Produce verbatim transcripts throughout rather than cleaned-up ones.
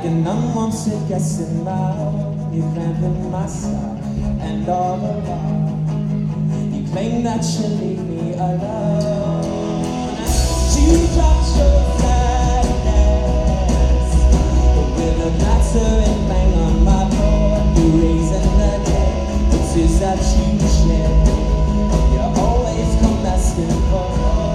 Like an unwanted guest in my home, you cramping my style, and all the while you claim that you leave me alone. You dropped your sadness with a battering bang on my door. You raising the dead, the tears that you shed, you always come asking for more.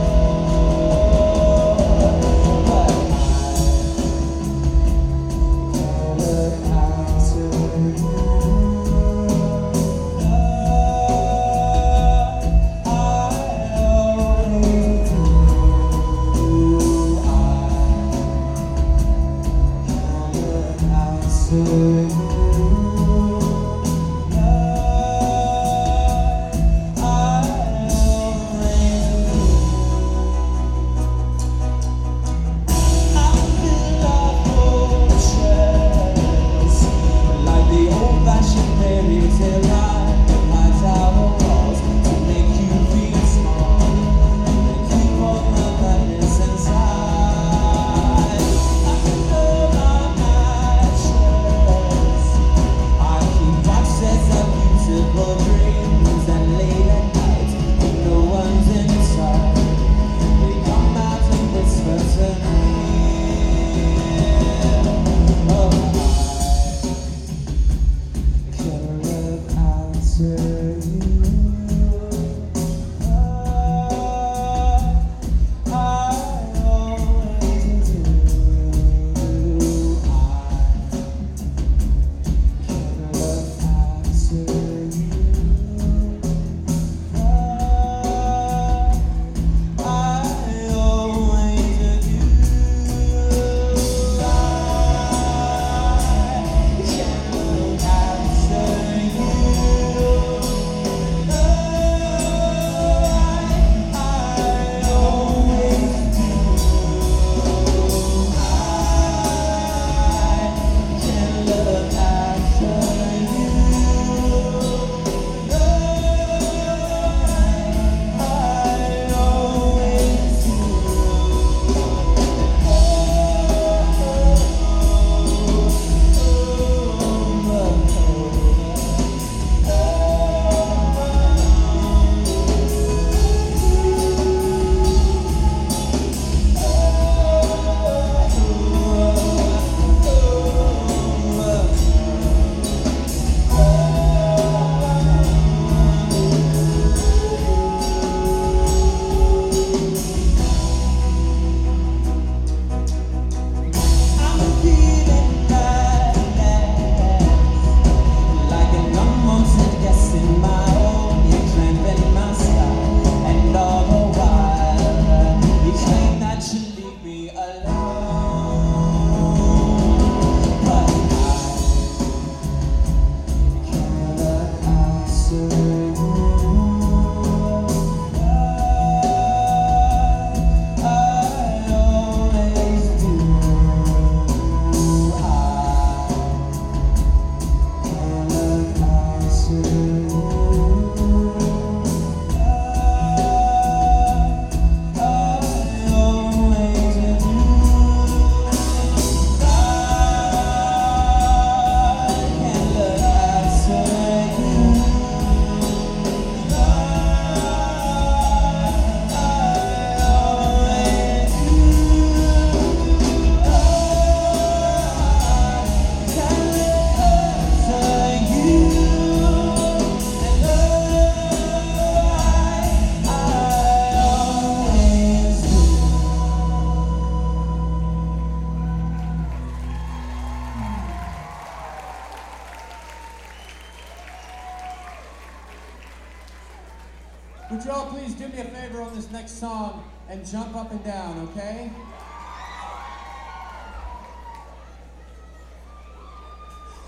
Would you all please do me a favor on this next song and jump up and down, okay?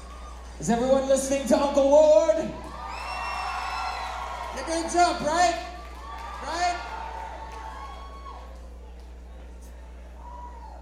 Is everyone listening to Uncle Ward? You're gonna jump, right?